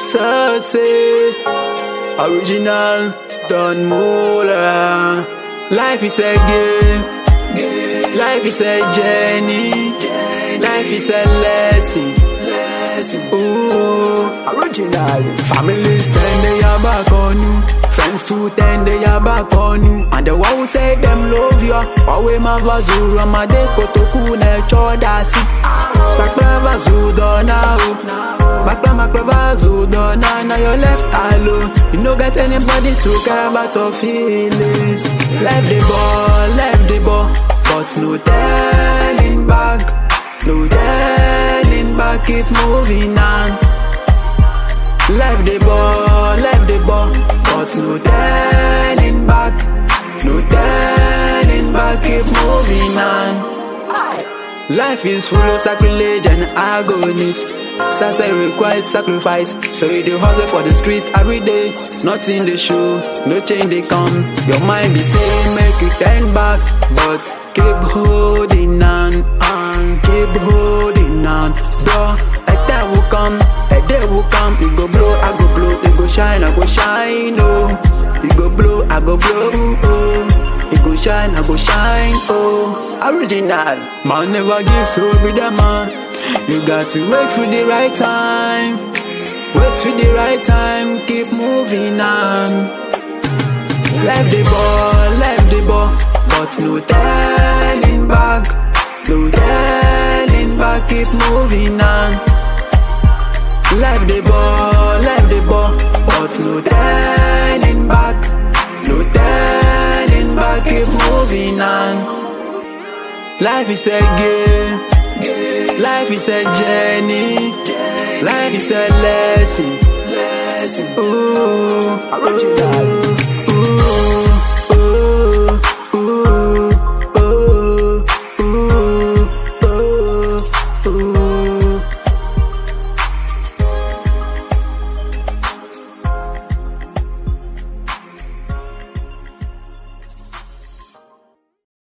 say original Don Mola. Life is a game, life is a journey, life is a lesson. Ooh, original. Family stand they are back on you, friends too then they are back on you, and the one who say them love you, always my vazura my de kotoku ne chodasi. Bakla vazudo now. Bakla vazudo now you're left alone. You no get anybody to care about your feelings. Left the ball, but no turning back. No turning back, keep moving on. Left the ball, but no turning back. No turning back, keep moving on. Life is full of sacrilege and agonies. Success requires sacrifice, so you do hustle for the streets every day. Nothing they show, no change they come. Your mind be saying make you turn back, but keep holding on, keep holding on. Bro, a time will come, a day will come. You go blow, I go blow, you go shine, I go shine. Oh, you go blow, I go blow. Oh, you go shine, I go shine. Oh, original. Man never gives so be the man. You got to wait for the right time. Wait for the right time, keep moving on. Left the ball, but no turning back. No turning back, keep moving on. Left the ball, but no turning back. No turning back, keep moving on. Life is a game, life is a journey, life is a lesson. Ooh,